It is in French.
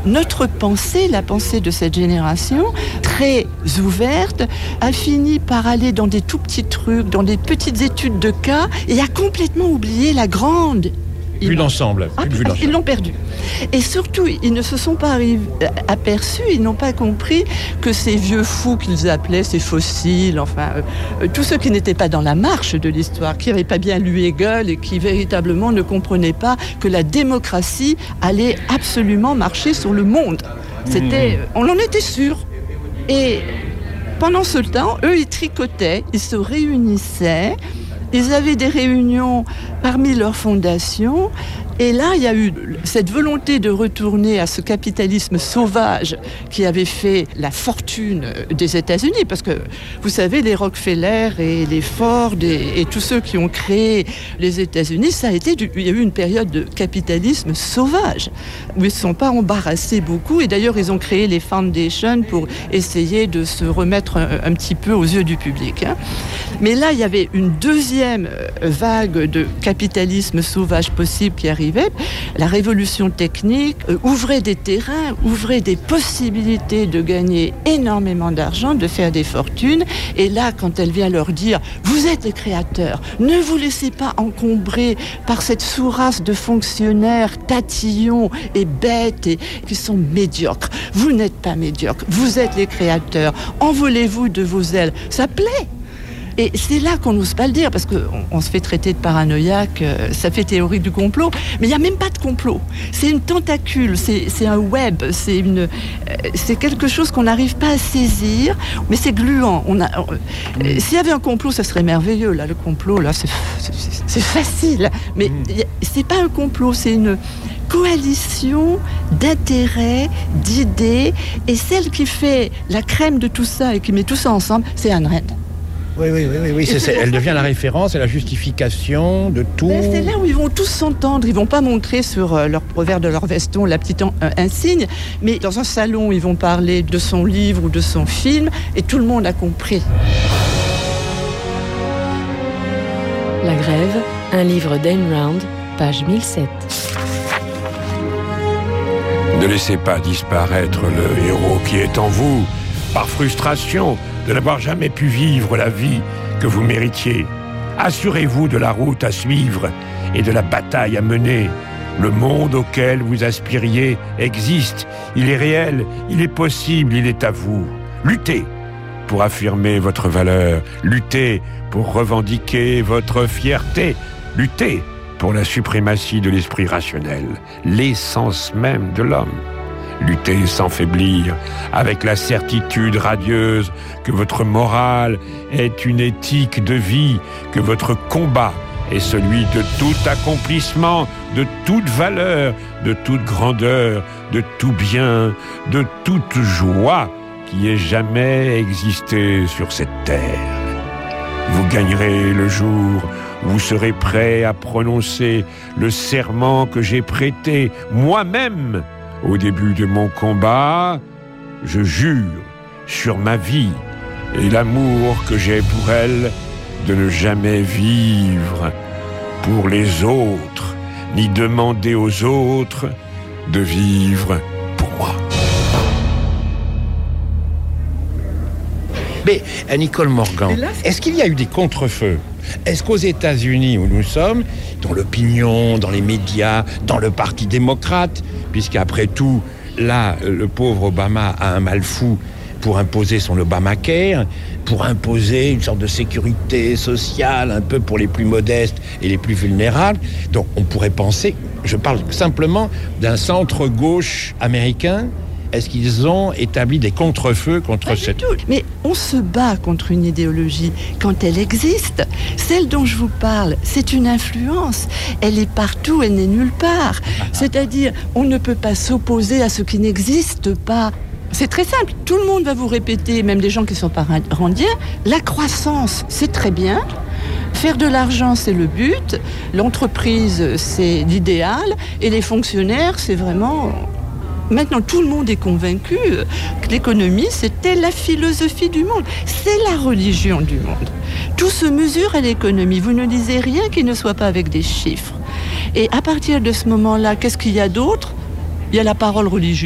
notre pensée, la pensée de cette génération, très ouverte, a fini par aller dans des tout petits trucs, dans des petites études de cas, et a complètement oublié la grande vue d'ensemble. Ils l'ont perdu. Et surtout, ils ne se sont pas aperçus, ils n'ont pas compris que ces vieux fous qu'ils appelaient, ces fossiles, tous ceux qui n'étaient pas dans la marche de l'histoire, qui n'avaient pas bien lu Hegel et qui véritablement ne comprenaient pas que la démocratie allait absolument marcher sur le monde. On en était sûr. Et pendant ce temps, eux, ils tricotaient, ils se réunissaient. Ils avaient des réunions parmi leurs fondations. Et là, il y a eu cette volonté de retourner à ce capitalisme sauvage qui avait fait la fortune des États-Unis. Parce que, vous savez, les Rockefeller et les Ford et tous ceux qui ont créé les États-Unis, il y a eu une période de capitalisme sauvage, où ils ne se sont pas embarrassés beaucoup. Et d'ailleurs, ils ont créé les foundations pour essayer de se remettre un petit peu aux yeux du public. Mais là, il y avait une deuxième vague de capitalisme sauvage possible qui arrivait. La révolution technique ouvrait des terrains, ouvrait des possibilités de gagner énormément d'argent, de faire des fortunes. Et là, quand elle vient leur dire « Vous êtes les créateurs, ne vous laissez pas encombrer par cette sous-race de fonctionnaires tatillons et bêtes et qui sont médiocres. Vous n'êtes pas médiocres, vous êtes les créateurs. Envolez-vous de vos ailes. » Ça plaît. Et c'est là qu'on n'ose pas le dire, parce qu'on se fait traiter de paranoïaque, ça fait théorie du complot, mais il n'y a même pas de complot. C'est une tentacule, c'est un web, c'est quelque chose qu'on n'arrive pas à saisir, mais c'est gluant. S'il y avait un complot, ça serait merveilleux. Là, le complot, là, c'est facile. Mais c'est pas un complot, c'est une coalition d'intérêts, d'idées, et celle qui fait la crème de tout ça et qui met tout ça ensemble, c'est Ayn Rand. Oui. Elle devient la référence et la justification de tout. C'est là où ils vont tous s'entendre. Ils vont pas montrer sur leur revers de leur veston la petite insigne, mais dans un salon, ils vont parler de son livre ou de son film, et tout le monde a compris. La Grève, un livre d'Ayn Rand, page 1007. Ne laissez pas disparaître le héros qui est en vous, par frustration de n'avoir jamais pu vivre la vie que vous méritiez. Assurez-vous de la route à suivre et de la bataille à mener. Le monde auquel vous aspiriez existe, il est réel, il est possible, il est à vous. Luttez pour affirmer votre valeur, luttez pour revendiquer votre fierté, luttez pour la suprématie de l'esprit rationnel, l'essence même de l'homme. Luttez sans faiblir, avec la certitude radieuse que votre morale est une éthique de vie, que votre combat est celui de tout accomplissement, de toute valeur, de toute grandeur, de tout bien, de toute joie qui ait jamais existé sur cette terre. Vous gagnerez le jour où vous serez prêt à prononcer le serment que j'ai prêté moi-même au début de mon combat. Je jure sur ma vie et l'amour que j'ai pour elle de ne jamais vivre pour les autres, ni demander aux autres de vivre pour moi. Mais, Nicole Morgan, est-ce qu'il y a eu des contre-feux ? Est-ce qu'aux États-Unis, où nous sommes, dans l'opinion, dans les médias, dans le Parti démocrate, puisqu'après tout, là, le pauvre Obama a un mal fou pour imposer son Obamacare, pour imposer une sorte de sécurité sociale un peu pour les plus modestes et les plus vulnérables. Donc on pourrait penser, je parle simplement d'un centre-gauche américain. Est-ce qu'ils ont établi des contre-feux contre cette... Mais on se bat contre une idéologie quand elle existe. Celle dont je vous parle, c'est une influence. Elle est partout, elle n'est nulle part. C'est-à-dire, on ne peut pas s'opposer à ce qui n'existe pas. C'est très simple. Tout le monde va vous répéter, même des gens qui ne sont pas randiens, la croissance, c'est très bien. Faire de l'argent, c'est le but. L'entreprise, c'est l'idéal. Et les fonctionnaires, c'est vraiment... Maintenant, tout le monde est convaincu que l'économie, c'était la philosophie du monde. C'est la religion du monde. Tout se mesure à l'économie. Vous ne lisez rien qui ne soit pas avec des chiffres. Et à partir de ce moment-là, qu'est-ce qu'il y a d'autre ? Il y a la parole religieuse.